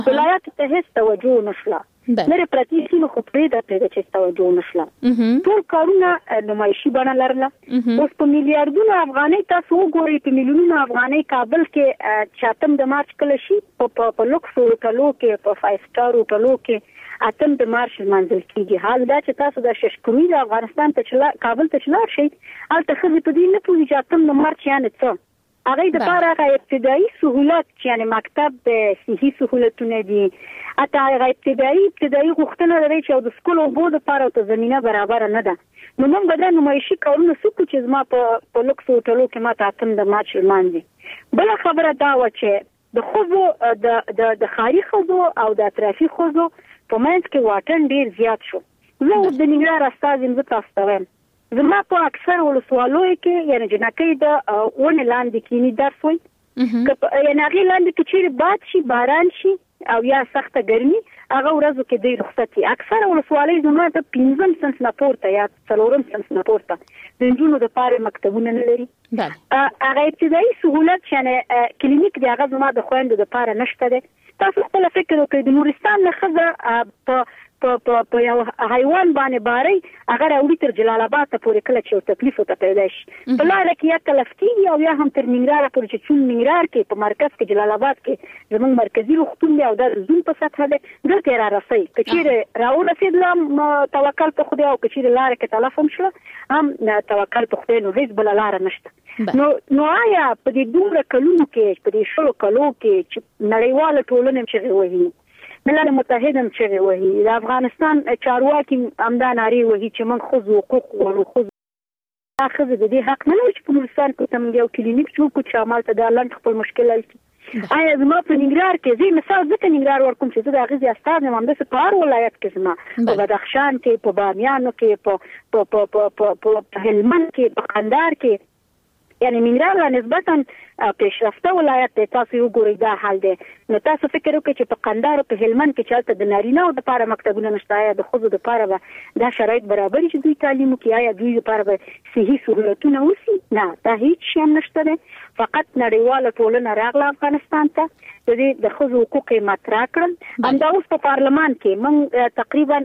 ولایت ته هیڅ توجه نشله لري پرتی سیمه خو پرې د چې توجه نشله ټول کارونه نمایشي بڼه لرله اوس په میلیارډونو افغانۍ تاسو وګورئ په میلیونونو افغانۍ کابل کې 8 د مارچ کله شي په لوکس هوټلو کې په 5 سټار هوټلو کې 8 د مارچ منځل کېږي حال دا چې تاسو د ششکروي د افغانستان ته کابل ته چلار شي البته خو په دې نه پوهیږي چې 8 د مارچ یعنی څه هغه د لپاره ابتدایي سہولت یعنی مکتب د صحي سہولتونه دي اته هغه ابتدایي غوښتنه لري چې د سکول او بورډ لپاره ته زمينه برابر نه ده نو موږ بدل نمایشي کارونه سکو چې زما په لوکس هوټلو کې ماته 8 د مارچ لمانځي بل خبره دا و چې د خوځو د خاري خوځو او د اطرافي خوځو په منځ کې واټن ډیر زیات شو زه د ننګرهار استاد زم تاسو ته زما په اکثر ولسوالۍ کې یعنی جنکې د ونه لاندې کینی درس وي یعنی هغه لاندې کې چې باد شي باران شي او یا سخته ګرمي هغه ورځو کې د رخصتي اکثر ولسوالۍ زما ته 15 سنت نه پورته یا 4 سنت نه پورته د جنونو د پاره مکتبونه نه لري هغه ابتدایي سہولت یعنی کلینیک دی هغه زما د خويندو د پاره نشته ده تاسو خپل فکر وکړئ د نورستان نه خزه په یو حیوان باندې باري هغه راوړي تر جلال آباد ته پورې کله چې تکلیف وته پیدا شي په لار کې یا کلفتي او یا هم تر ننګرهار پورې چې چون ننګرهار کې په مرکز کې جلال آباد کې زموږ مرکزی روغتون دی او د زون په سطح ده دلته را رسي کچېره راو رسیدلم توکل په خدای او کچېره لار کې تلفون شو هم توکل په خدای نو هیڅ بل لار نشته نو آیا په دې دومره کلونو کې په دې شلو کلو کې چې نړیواله ټولنه چې وایي ملل متحد هم چې وایي د افغانستان چارواکي امدا ناری وایي چې موږ خو حقوق ورو خو اخذ د دې حق نه لري چې په نورستان کې تم یو کلینیک جوړ کړو چې عمل ته د لاند خپل مشکل حل آیا زما په ننګرهار کې زی مثال ځکه ننګرهار ورکوم چې د غزي استاد هم د سپار ولایت کې زما په بدخشان کې په بامیان کې په هلمند کې په قندهار کې یعنی ننګرهار نسبتا پیشرفته ولایت ته تاسو وګورئ دا حال دی نو تاسو فکر وکړئ چې په قندهار او په هلمند کې چالت د نارینه او د لپاره مکتبونه نشته یا د خوځو د لپاره دا شرایط برابر چې دوی تعلیم کوي یا دوی لپاره صحي سہولتونه وسی نه دا هیڅ شی نشته دی فقط نړیواله ټولنه راغله افغانستان ته د دې د خوځو حقوق مطرح کړل همدا اوس په پارلمان کې موږ تقریبا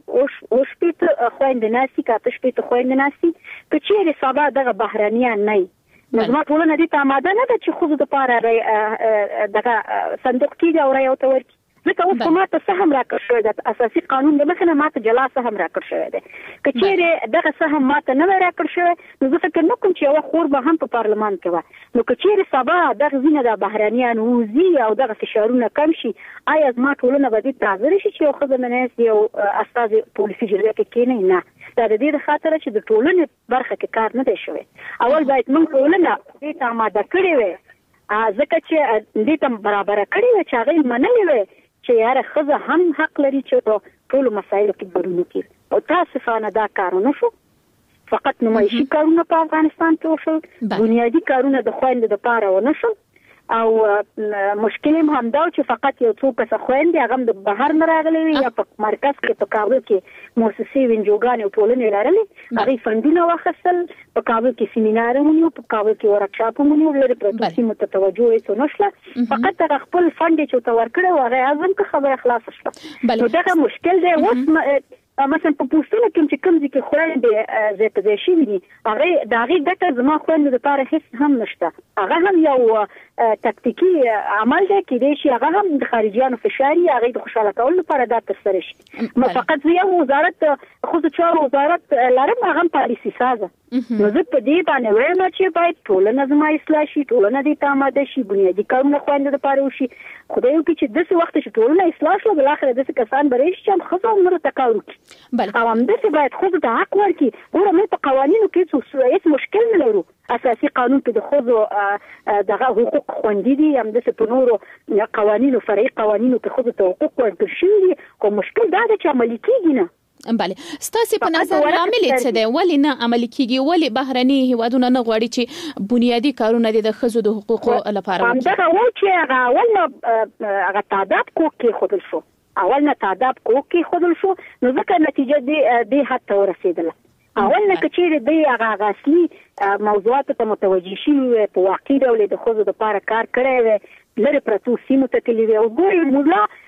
اوس په خويندې ناسي کاته شپې خويندې ناسي په چیرې سبا دغه بهرانيان نه نظم ټولنه دې ته آماده نه ده چې خو د پاره دغه صندوق کې او رايو ته ورکی ځکه اوس ماته سهم راکړ شوی د اساسي قانون د مخنه ماته جلا سهم راکړ شوی دی کچېره دغه سهم ماته نه راکړ شوی نو زه فکر نه کوم چې یو خور به هم په پارلمان کې و نو کچېره سبا دغه زینه د بهرانيان وزي او دغه فشارونه کم شي آیا ما ټولنه به دې تازه شي چې یو خدمت یو استاد پولیسي جرګه کې نه دا د دې خاطر چې د ټولنې برخه کې کار نه دی شوی اول باید موږ ټولنه دې ته آماده کړې وي ځکه چې دې ته برابر کړې وي چې هغه منلې وي چې یاره خزه هم حق لري چې په ټول مسایلو کې برابر وکړي او تاسفانه دا کارونه شو فقط نمایشي کارونه په افغانستان کې وشول بنیادی کارونه د خويندو د پاره ونه شول او مشکل هم دا چې فقط یو څو کس خويندې هغه د بهر نه راغلي یا په مرکز کې په کابل کې مؤسسې وینجوګان او ټولنې لرلې هغه فندونه واخیستل په کابل کې سیمینارونه په کابل کې ورکشاپونه لري پروتوسی متوجه هیڅ نشله فقط هغه خپل فند چې تو ورکړو هغه اعظم که خبره خلاص شوه نو دا مشکل دی اوس مثلا په پوسټونو کې چې کوم ځکه خويندې زه ته شي دي هغه د هغه دغه زما خويندو لپاره هیڅ هم نشته هغه هم یو تکتیکی عمل دی کې چې هغه هم د خارجيانو فشاري هغه د خوشاله کول لپاره دا ترسره شي نو فقط یو وزارت خصوصي چارو وزارت لرم هغه پالیسي سازه نو زه په دې باندې وایم چې باید ټولنه زما اصلاح شي ټولنه دې ته آماده شي بنیادی کارونه خويندو لپاره وشي خدای وکړي چې دغه وخت چې ټولنه اصلاح شي بل اخر دغه کسان برېش چې هم خزو عمر تکاور بله او هم دغه باید خو د حق ورکي ورته په قوانینو کې څه مشکل نه لرو اساسي قانون کې د خزو دغه حقوق خوندې دي هم د سپنورو قوانینو فرعي قوانینو کې خزو ته حقوق ورکړي شي کوم مشکل دا چې عملي کیږي نه بله ستاسو په نظر عامل څه دی ولی نه عملي کیږي ولی بهرني هیوادونه نه غواړي چې بنیادی کارونه د خزو د حقوقو لپاره وکړي دا و چې هغه اول هغه تعداد کوکي خودل شو اول نه تعداد کوکي خودل شو نو ځکه نتیجه دی حتی ورسیدله اول نه کچېره دی هغه اصلي موضوعات ته متوجي شي په واقعي ډول د خزو د لپاره کار کړی وي لري پرتو سیمو ته تللی او ګوري مولا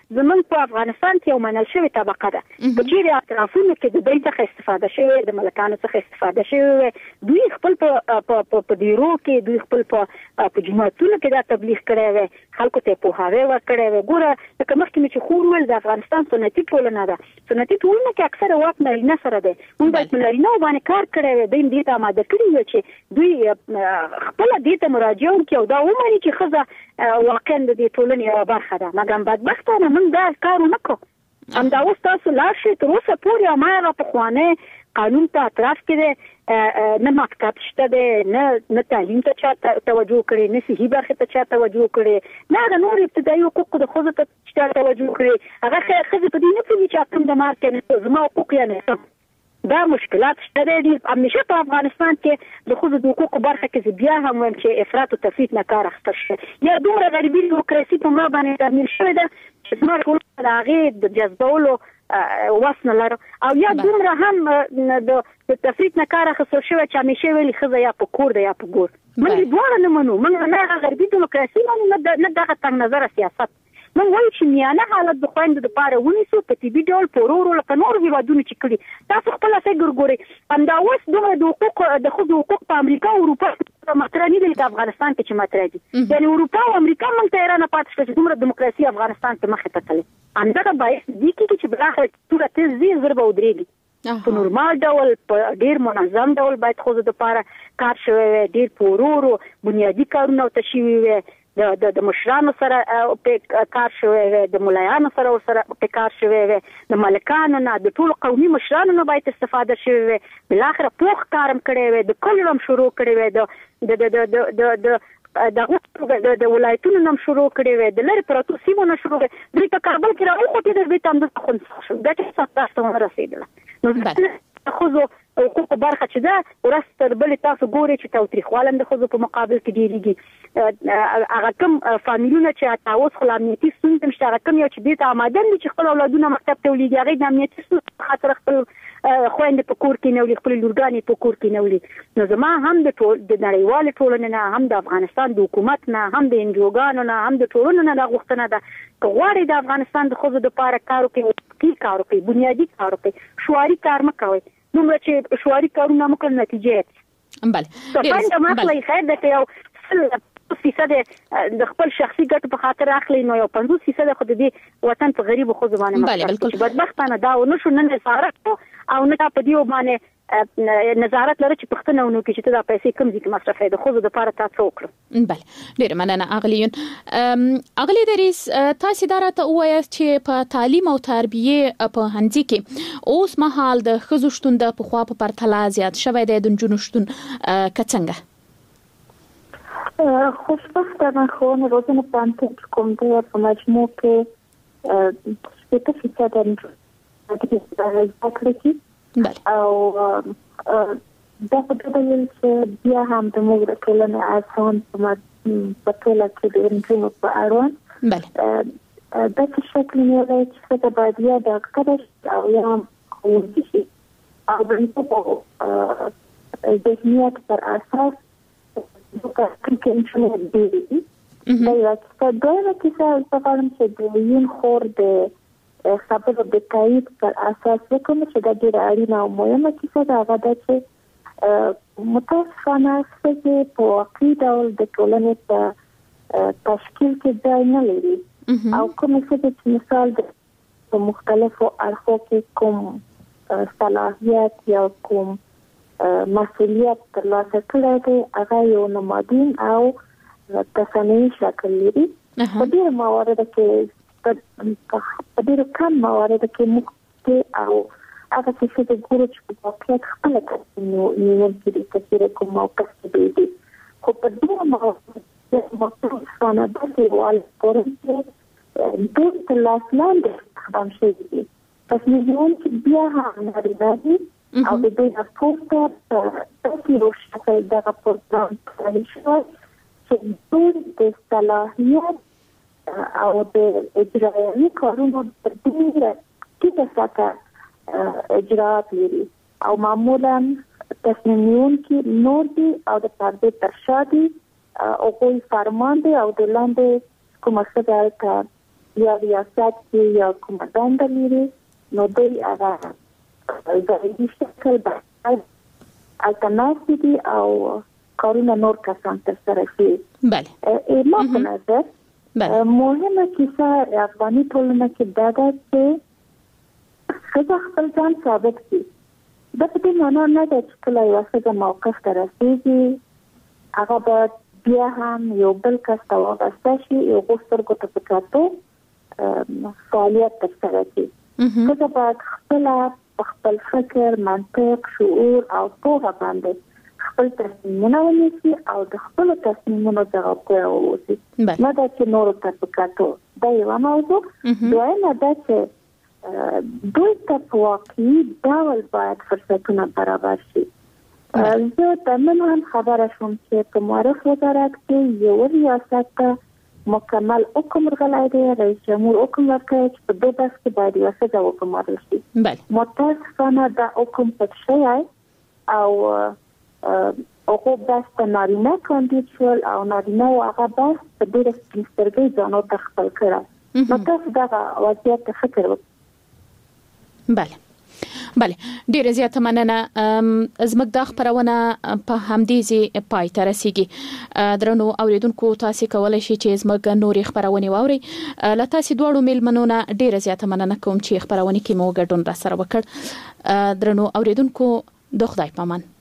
زمونږ په افغانستان کې یو منل شوی طبقه ده چې چیرې اطرافونو کې د دوی څخه استفاده شوی د ملکانو څخه استفاده شوی دوی خپل په دیرو کې دوی خپل په جماعتونو کې دا تبلیغ کړی وي خلکو ته په هغه ورکړی وي ګوره لکه مخکې چې خور ول د افغانستان سنتي ټولنه ده سنتي ټولنه کې اکثره وخت نارینه سره ده موږ باید نارینه باندې کار کړی وي د دې ته آماده کړی وي چې دوی خپل دې ته مراجعه وکړي او دا ومني چې ښځه واقعا د دې ټولنې یوه برخه ده مګر بدبختانه موږ دا کار ونه کړو همدا اوس تاسو لاړ شئ تر اوسه پورې هماغه پخوانی قانون په اطراف کې ده نه مکتب شته ده نه تعلیم ته چا توجه کړي نه صحي برخې ته چا توجه کړي نه د نور ابتدایي حقوقو د ښځو ته چا توجه کړي هغه ښځې په دې نه پوهېږي چې اقلیم د مارک کې زما حقوق یا نه دا مشکلات شته دي همیشه په افغانستان کې د ښځو د حقوقو برخه کې بیا هم وایم چې افراط او تفریط نه کار اخیستل شوی یا دومره غریبي دیموکراسي په ما باندې تحمیل شوې ده چې زما ټولنه د هغې د جذبولو وس نه لرو او یا دومره هم د تفریط نه کار اخیستل شوی چې همیشه ویلي ښځه یا په کور ده یا په ګور موږ دواړه نه منو موږ نه هغه غریبي دیموکراسي منو نه دغه تنګ نظره سیاست موږ وایو چې میانه حالت د خویندو دپاره ونیسو په طبي ډول په ورو ورو لکه نورو هېوادونو چې کړي تاسو خپله فکر ګورئ همدا اوس دومره د ښځو حقوق په امریکا او اروپا مطرح نه دي لکه افغانستان کې چې مطرح دي یعنې اروپا او امریکا موږ ته حیرانه پاتې شوه چې دومره دیموکراسي افغانستان کې مخې ته تللې همدغه باعث دې کېږي چې بالاخره توره تېز ځي زر به ودرېږي په نورمال ډول په ډېر منظم ډول باید ښځو دپاره کار شوی وي ډېر په ورو ورو بنیادي کارونه ورته شوي وي د مشرانو سره په کار شوی وي د ملایانو سره په کار شوی وي د ملکانو نه د ټولو قومي مشرانو نه باید استفاده شوی وي بالاخره پوخ کار هم کړی وي د کلیو هم شروع کړی وي د ولایتونو نم شروع کړی وي د لرې پرتو سیمو نه شروع کړی دوی په کابل کې راوخوتېدل دوی ته همدلته خنثی شو دا چې څه ته ونه رسېدله نو ښځو حقوقو برخه چې ده ورځ تر بلې تاسو ګورئ چې تاوتریخوالی هم د ښځو په مقابل کې ډېرېږي هغه کوم فامیلونه چې اوس خو له امنیتي ستونزې هم شته هغه کوم یو چې دې ته آماده دي چې خپل اولادونه مکتب ته ولیږي هغوی د امنیتي ستونزو په خاطر خپل خویندې په کور کې نه وړي خپلې لورګانې په کور کې نه وړي نو زما هم د نړیوالې ټولنې نه هم د افغانستان د حکومت نه هم د انجوګانو نه هم د ټولنو نه دا غوښتنه ده که غواړئ د افغانستان د ښځو دپاره کار وکړئ کار وکړئ بنیادي کار وکړئ شعاري کار مه کوئ دومره چې شعاري کارونه مو کړل نتیجه بله پنده مخلی خیر ده که یو 50% د خپل شخصي ګټو په خاطر اخلي نو یو 50% خو د دې وطن په غریبو ښځو باندې مصرف بدبختانه دا ونه شو نه نظارت او نه په دې باندې نظارت لري چې پښتنه ونه کې چې دا پیسې کم ځکه مصرفې د ښځو لپاره تاسو وکړو بله ډېر مننه اغلیون اغلی دریس تاسو دا راته ووایاست چې په تعلیم او تربیه په هندي کې اوس مهال د ښځو شتون د پخوا په پرتله زیات شوی دی د نجونو شتون که څنګه خوشبختانه ښوونه روزنه پوهنتون چې کوم دی په مجموع کې 80% زده کړې دي او دا په دې ډول چې بیا هم د موږ د ټولنې اذهان په ټوله کې د نجونو په اړوند دا چې شکل نیولی چې ښځه باید یا ډاکټره شي او یا هم ښوونکې شي او د ذهنیت پر اساس که انشاءالله دیدی باید که دویمه کیسه بقارم که دویین خورد خبر به تایید پر اساس بکنه که دا دیر اړینه او مهمه کیسه دا هغه ده چې متاسفانه ښځې په واقعي ډول د ټولنې په تشکیل کې ځای نه لري او کومې ښځې چې مثال په مختلفو اړخو کې کوم صلاحیت یا کوم مسئولیت ترلاسه کړی دی هغه یو نمادین او تصنعي شکل لري په ډېرو مواردو کې په ډېرو کم مواردو کې موږ او هغه چې ښځې ګورو چې په واقعیت خپله نیونکي دي که چېرې کوم موقف کې دی خو په ډېرو مواردو کې متاسفانه داسې والی چې دوی تر لاس لاندې استخدام شوي دي پس نیونکي بیا هم نارینه دي او د دوی پورته داسې یو شکل دغه پروګرام پیل شوی چې دوی د صلاحیت او د اجرایوي کارونو په ډېره ټیټه سطحه اجرات لري او معمولا تصمیم نیونکي نور دي او د پردې تر شا دي هغوی فرمان دي او د لاندې کومه ښځه هلته یا ریاست کې یا کومه دنده لري نو دوی هغه ځایي شکل به التناسي دي او کارونه نور کسان ترسره کوي. بله. ما په نظر مهمه کیسه افغاني ټولنه کې دا ده چې ښځه خپل ځان ثابت کړي. دا په دې معنا نه ده چې کله یوه ښځه موقف ته رسېږي هغه باید بیا هم یو بل کس ته وابسته شي یو سترګو ته په کتو فعالیت ترسره کړي. ښځه باید خپله په خپل فکر، منطق، شعور او پوهه باندې خپل تصمیمونه ونیسي او د خپل تصمیمونو څخه پوهه واوسي. نه دا چې نورو ته په کتو. دا یوه موضوع. دویمه دا چې دوی ته په واقعي ډول باید فرصتونه برابر شي. زه د نن هم خبره شوم چې په معرف وزارت کې یو ریاست ته مکمل حکم ورغلی دی. رئیس جمهور حکم ورکړی چې په دې بحث کې باید یوه ښځه وګمارل شي. متاسفانه دا حکم پټ شوی او هغه بحث ته نارینه کاندید شول او نارینه هغه بحث په ډېره سپین سترګۍ ځانو ته خپل کړی. نو تاسو دغه وضعیت ته فکر وکړئ. بله ډیره زیاته مننه. زموږ د خبرونه په همدې ځای پای ته رسیږي. درنو اوریدونکو تاسو کولای شئ چې زموږ نورې خبرونه واورئ. له تاسو دواړو میلمنو نه ډیره زیاته مننه کوم چې خبرونه کې مو ګډون را سره وکړ. درنو اوریدونکو د خدای پامان.